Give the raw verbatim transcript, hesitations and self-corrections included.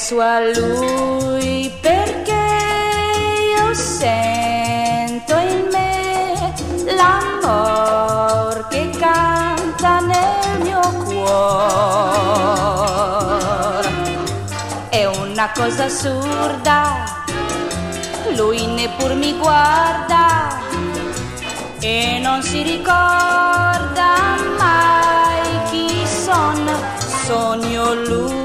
penso a lui perché io sento in me l'amor che canta nel mio cuore. È una cosa assurda, lui neppur mi guarda e non si ricorda mai chi son, sogno lui.